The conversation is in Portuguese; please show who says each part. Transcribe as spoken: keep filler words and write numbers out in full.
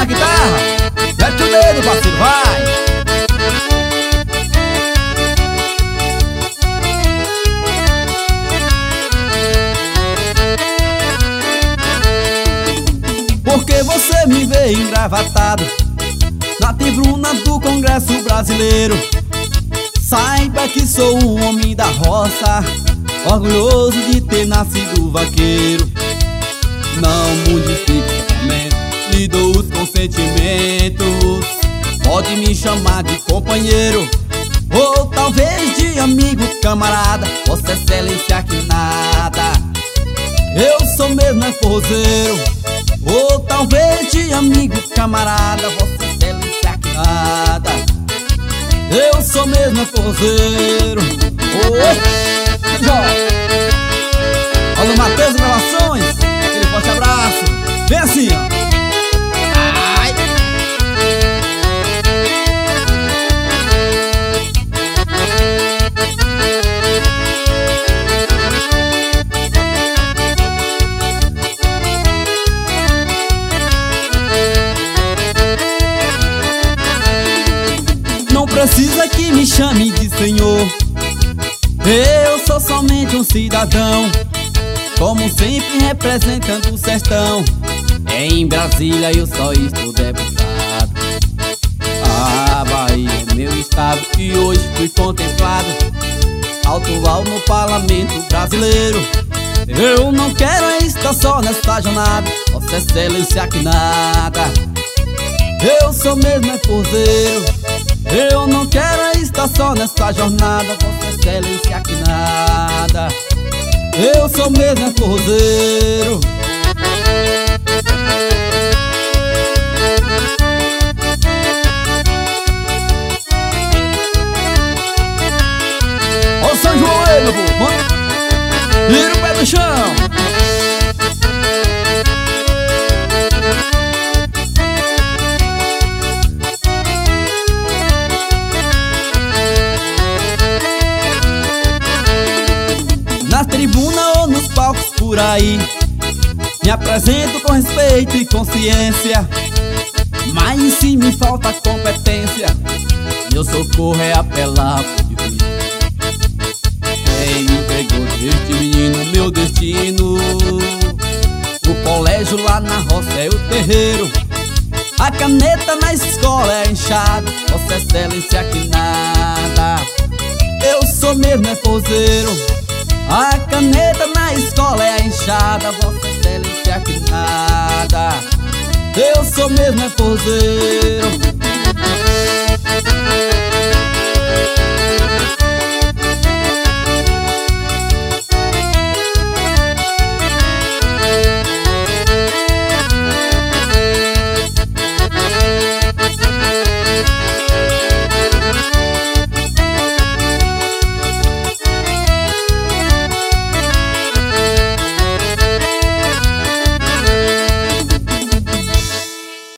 Speaker 1: na guitarra, mete o dedo, parceiro, vai! Porque você me vê engravatado na tribuna do Congresso Brasileiro. Saiba que sou um homem da roça, orgulhoso de ter nascido vaqueiro. Não modifique o pensamento, lhe dou os consentimentos. Pode me chamar de companheiro, ou talvez de amigo, camarada. Vossa Excelência que nada, eu sou mesmo é forrozeiro. Ou talvez de amigo, camarada. Vossa Excelência que nada, eu sou mesmo é forrozeiro. Oi, Jorge. Olha o Matheus Gravações, aquele forte abraço. Vem assim, ó. Ai. Não precisa que me chame de senhor, eu sou somente um cidadão, como sempre representando o sertão. Em Brasília eu só estou deputado. A Bahia é meu estado e hoje fui contemplado, atual no parlamento brasileiro. Eu não quero estar só nesta jornada, Vossa Excelência que nada, eu sou mesmo é forrozeiro. Eu não quero estar só nesta jornada, Vossa Excelência que nada, eu sou mesmo é forrozeiro. Ó o São João aí, meu povo, vira o pé do chão. Na tribuna ou nos palcos por aí, me apresento com respeito e consciência, mas se me falta competência, meu socorro é apelar por juízo. Quem me entregou deste menino meu destino, o colégio lá na roça é o terreiro, a caneta na escola é enxada. Vossa Excelência que nada, eu sou mesmo é forrozeiro. A caneta na escola é a enxada, Vossa Excelência que nada, eu sou mesmo é forrozeiro.